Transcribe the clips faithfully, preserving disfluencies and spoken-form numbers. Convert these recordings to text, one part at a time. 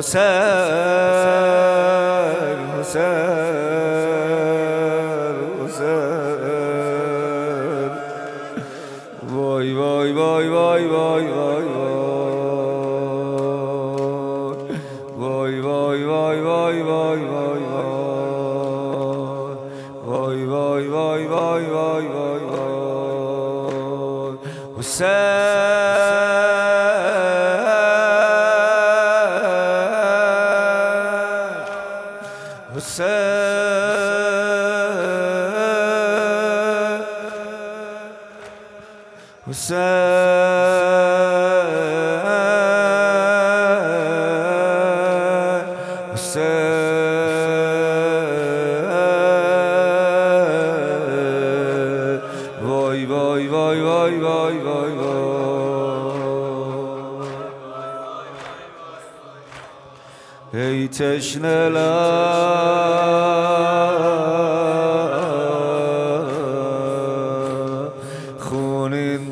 حسین حسین حسین وای وای وای وای وای وای وای وای وای وای وای وای وای وای وای وای وای وای حسین وای وای وای وای وای وای ای تشنه لب خونین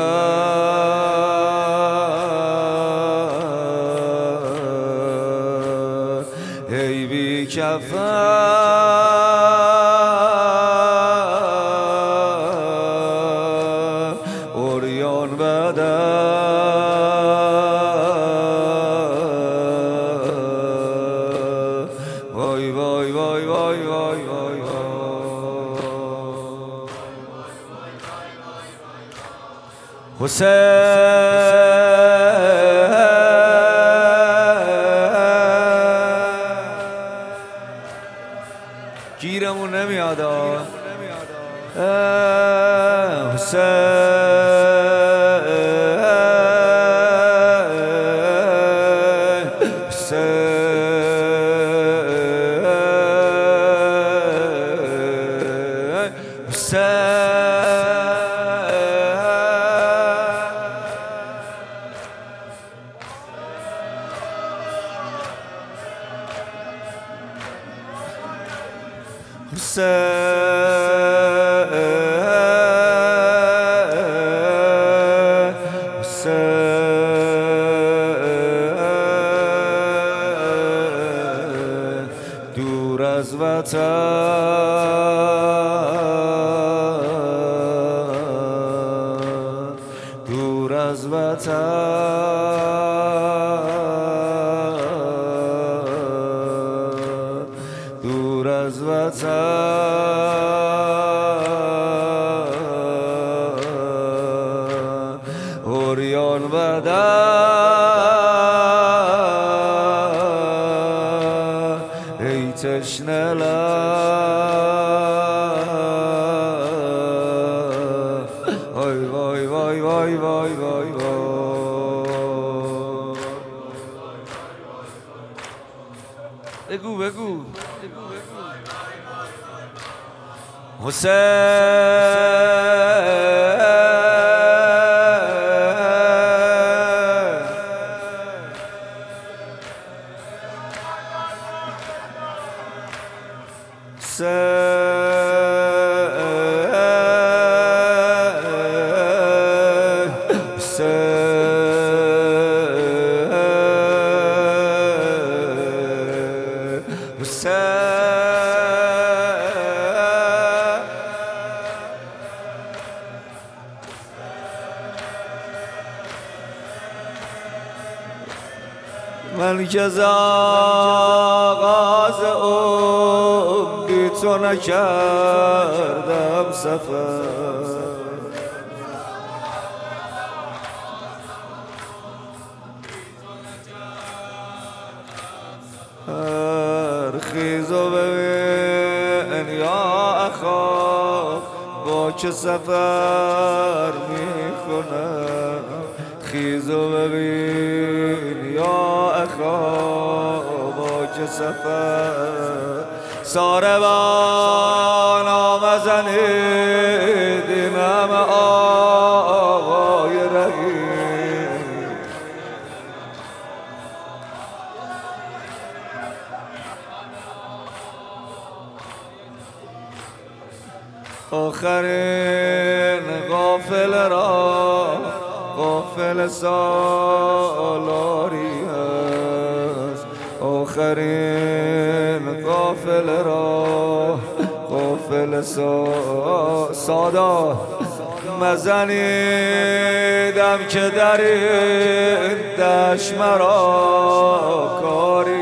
دهن ای بی کفن عریان بدن وای وای وای وای وای وای حسین گیرمون نمیاد دور از وطن دور از وطن دور از وطن عریان بدن ای تشنه لب وای وای وای وای وای وای بگو بگو من که از آغاز عمر بی تو نکردم سفر خیز و ببین یا اخا با چه سفر میکنم خیز و ببین یا اخا با چه سفر ساربان آمزنید این همه آقای رهیم آخرین قافله را قافل سالاری است آخرین قافله را قافله سا سادا مزنیدم که در این دشت مرا کاری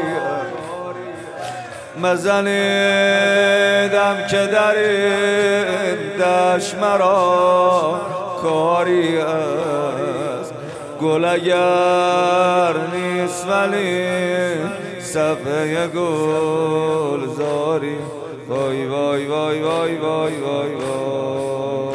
مزنیدم که در این دشت مرا کاری است گل اگر نیست ولی صفحه گلزاری وای وای وای وای وای وای وای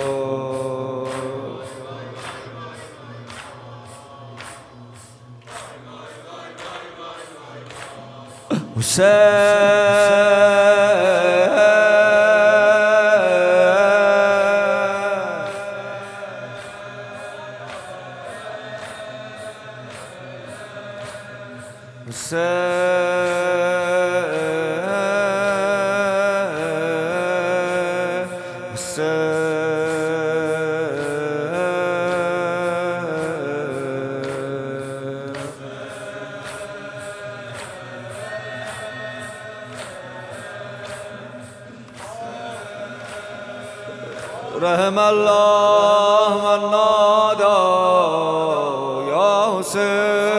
رحم الله من نادى يا حسين